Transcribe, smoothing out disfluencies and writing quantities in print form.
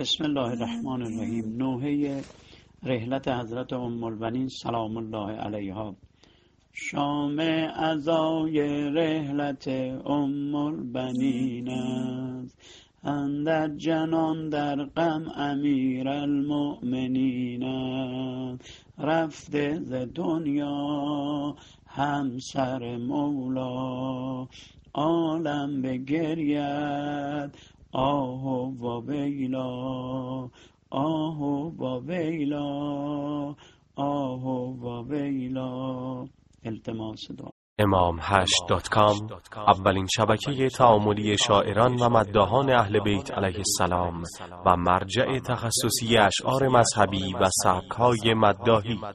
بسم الله الرحمن الرحیم. نوحه رحلت حضرت ام البنین سلام الله علیها. شام عزای رحلت ام البنین است، اندر جنان در غم امیر المؤمنین است. رفته ز دنیا همسر مولا، عالم بگرید آه و ویلا، آه و ویلا، آه و ویلا. التماس دعا. imam8.com اولین شبکه تعاملی شاعران و مداحان اهل بیت علیه السلام و مرجع تخصصی اشعار مذهبی و سبک‌های مداحی.